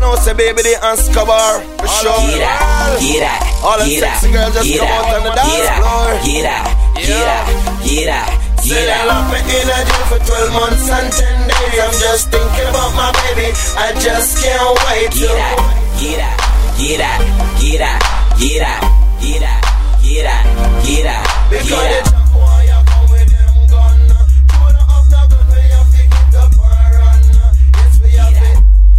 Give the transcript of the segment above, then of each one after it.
know, say baby, the Escobar, for sure. Get out. All the sexy girls just come out on the dance floor. Get out. Say I locked me in a jail for 12 months and 10 days. I'm just thinking about my baby. I just can't wait to Get out. because the jump boy you come with them gun. Shoulder up the gun where you pick it up or run. Yes, we have it.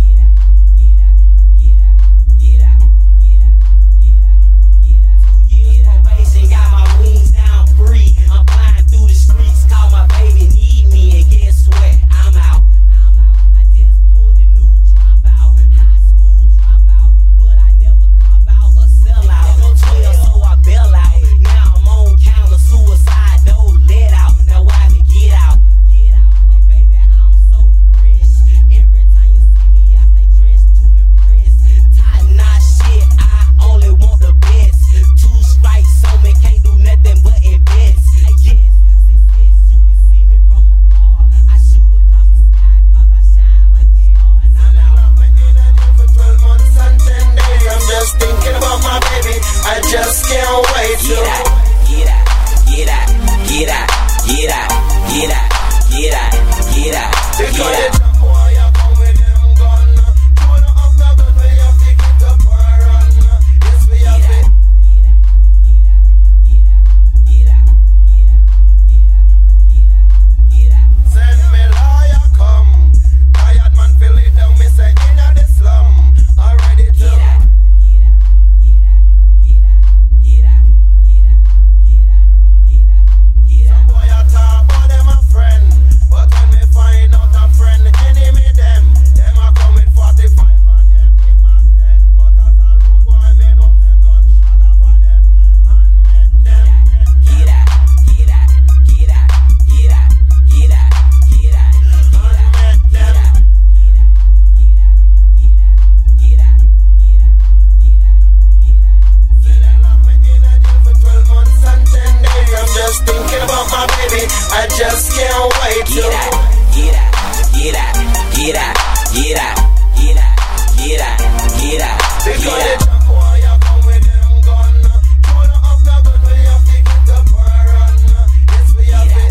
Probation got my wings down free. I'm flying through the streets, call my baby, need me, and guess what? I'm out. I just pulled a new dropout, high school dropout, but I never cop out or sell out. 12, so I bail out. Now I'm on count of suicide, though let out. Now why me get out? Hey baby, I'm so fresh. Every time you see me, I stay dressed to impress. Top notch shit, I only want the best. 2 strikes on me, can't do nothing but invest. Yes, success, you can see me from afar. I shoot across the sky, cause I shine like a star. And I'm out. Locked me in a jail for 12 months and 10 days. I'm just thinking about my baby. I just can't wait to because the jump boy you come with them gun. Shoulder up the gun where you pick it up or run. Yes, we have it. Send me lawyer come. Tired man feel it down. Me say inna the slum. Already to some boy a talk about them a friend, but when me find out a friend enemy them a come with 45 and them big Mac 10. But as a rude boy me know the gunshot over them and make them say they lock me in a jail for 12 months and 10 days. I'm just thinking about my baby. I just can't wait to because the jump boy you come with them gun. Shoulder up the gun where you pick it up or run. Yes, we have it.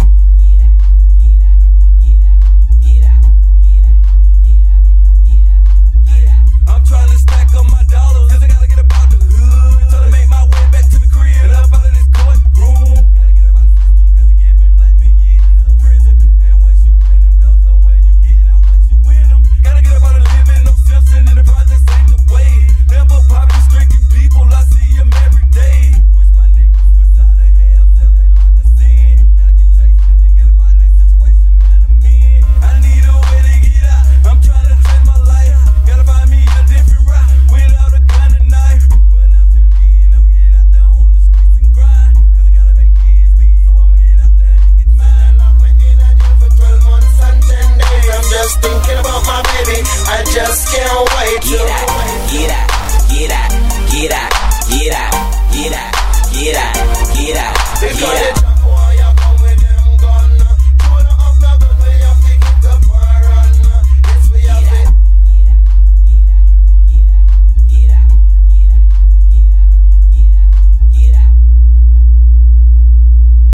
I'm trying to stack up my dollars, cause I gotta get about the hood. Trying to make my way back to the crib, and up out of this courtroom. Gotta get about the system, cause the giving black men years in prison. And once you win them, cause the way you get out, once you win them. Gotta get about the living, no Simpson in the projects ain't the way. Never poppin' stricken people, I see them every day. Wish my niggas was out of hell, said they locked us in. Gotta keep chasing and get about this situation that I'm in. I need a way to get out, I'm trying to change my life. Gotta find me a different route, without a gun and knife. But until the end, I'ma get out there on the streets and grind. Cause I gotta make ends meet, so I'ma get out there and get mine. Lock me in a jail for 12 months and 10 days. I'm just thinking about my baby. I just can't wait to because the